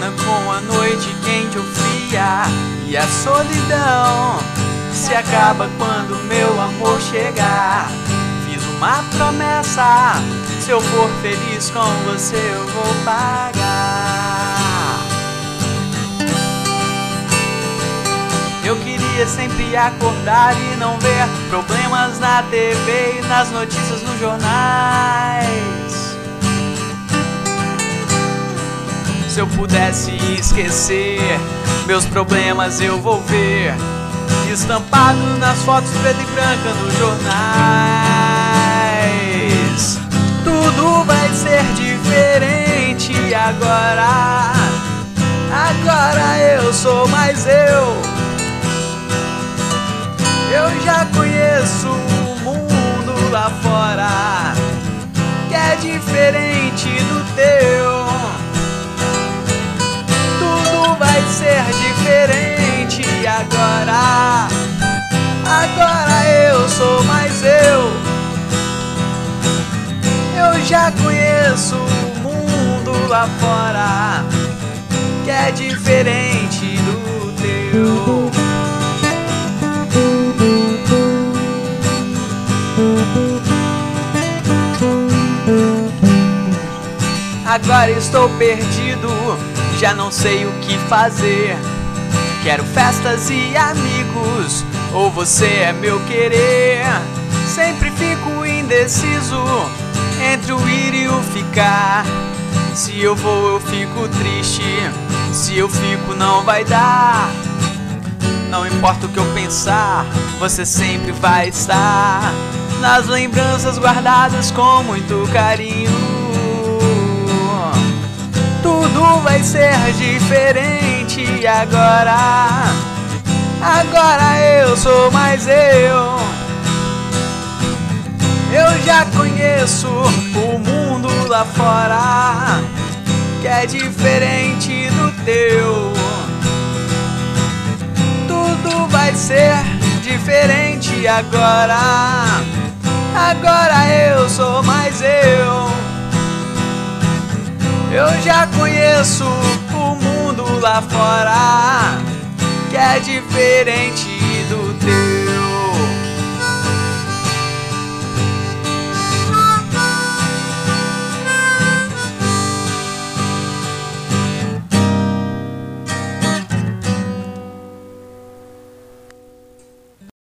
combina com a noite quente ou fria. E a solidão se acaba quando meu amor chegar. Fiz uma promessa, se eu for feliz com você eu vou pagar. Eu queria sempre acordar e não ver problemas na TV e nas notícias nos jornais. Se eu pudesse esquecer meus problemas eu vou ver estampado nas fotos preta e branca nos jornais. Tudo vai ser diferente agora. Agora eu sou mais eu. Eu já conheço o mundo lá fora, que é diferente do teu. Tudo vai ser diferente agora. Agora eu sou mais eu. Eu já conheço o mundo lá fora, que é diferente do teu. Agora estou perdido, já não sei o que fazer. Quero festas e amigos, ou você é meu querer. Sempre fico indeciso entre o ir e o ficar. Se eu vou eu fico triste, se eu fico não vai dar. Não importa o que eu pensar, você sempre vai estar nas lembranças guardadas com muito carinho. Tudo vai ser diferente agora. Agora eu sou mais eu. Eu já conheço o mundo lá fora, que é diferente do teu. Tudo vai ser diferente agora. Agora eu sou mais eu. Eu já conheço o mundo lá fora, que é diferente do teu.